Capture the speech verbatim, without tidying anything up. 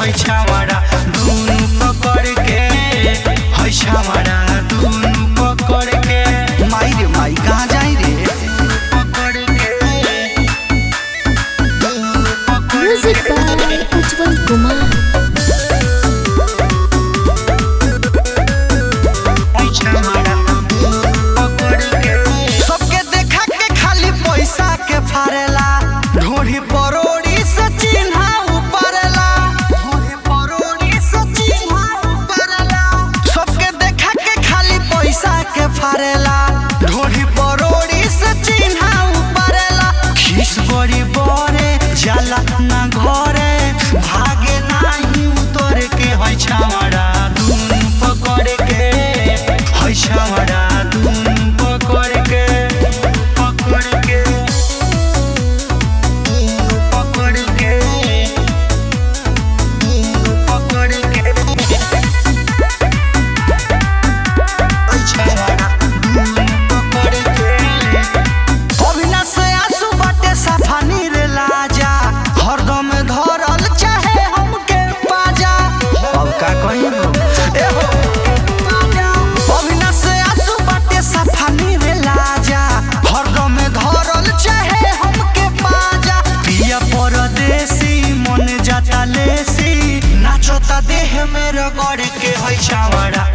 है छावड़ा दूनु पकड़ के है छावड़ा दूनु पकड़ के। माई रे माई कहाँ जाई रे पकड़ के म्यूजिक बाय उज्जवल कुमार। सबके देखा के खाली पैसा के फारेला ढोढ़ी परोड़ी से चिन्हा ऊपरला ढोढ़ी परोड़ी से चिन्हा ऊपरला। सबके देखा के खाली पैसा के फारेला ढोढ़ी परोड़ी से चिन्हा ऊपरला। खीस बड़ी बड़े जाला ना घरे भागे नाही उतर के है छावड़ा दूनु पकड़ के है छावड़ा दूनु पकड़ के पकड़ के पकड़ के पकड़ के है छावड़ा दूनु पकड़ के। अविनाश से आंसू बाटे सफानी रे लाजा हरदम धरल चाहे हमके पाजा। अब का कहीं ए हो अविनाश से आंसू बाटे सफानी रे लाजा हरदम धरल चाहे हमके पाजा। पिया परदेसी मन जाता लेसी नाचता देह में रगड़ के है छावड़ा